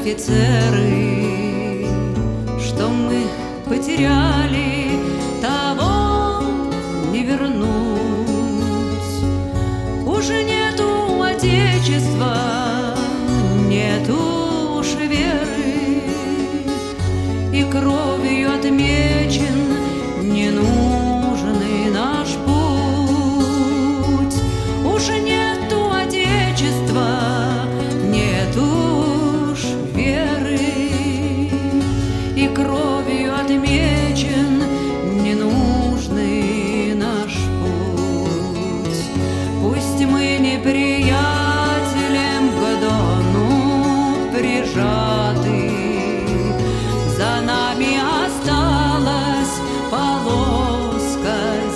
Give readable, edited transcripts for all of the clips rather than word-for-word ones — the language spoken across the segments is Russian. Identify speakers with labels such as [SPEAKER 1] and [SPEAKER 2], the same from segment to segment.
[SPEAKER 1] офицеры, что мы потеряли, того не вернуть. Уже нету отечества, нету уж веры, и кровью отмечен ненужный наш путь. Уже нету отечества, нету уж веры, и кровью отмечен ненужный наш путь. Пусть мы неприятелем к Дону прижаты, за нами осталась полоска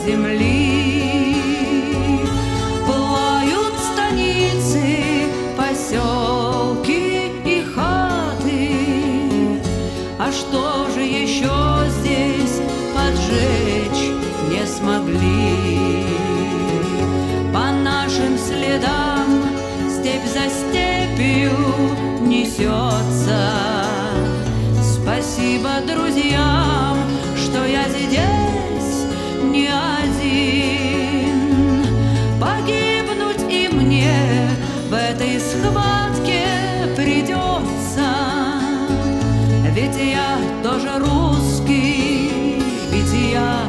[SPEAKER 1] земли. Пылают станицы, поселки и хаты, а что же еще здесь поджечь не смогли? По нашим следам степь за степью несется. Спасибо друзьям, что я здесь не один. Погибнуть и мне в этой схватке придется, ведь я тоже русский, ведь я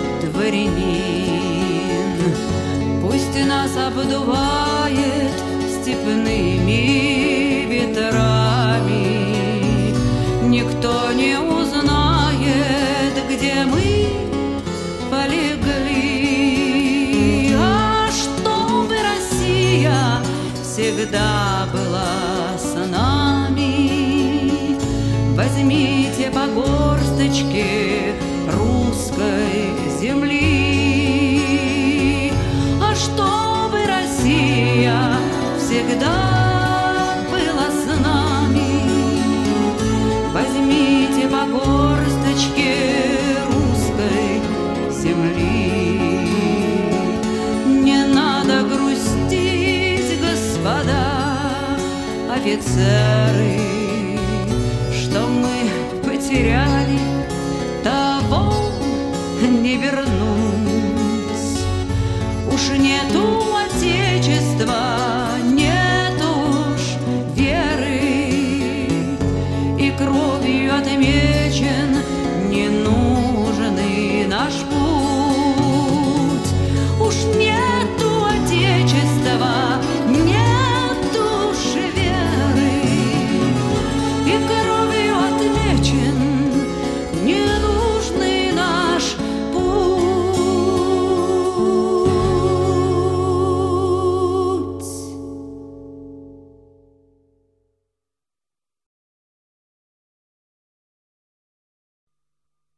[SPEAKER 1] дворянин. Пусть нас обдувает степными ветрами, никто не узнает, где мы полегли. А чтобы Россия всегда была с нами, возьмите по горсточке русской земли. А чтобы Россия всегда была с нами, возьмите по горсточке русской земли. Не надо грустить, господа офицеры, что мы потеряли, того не вернуть. Уж нету отечества,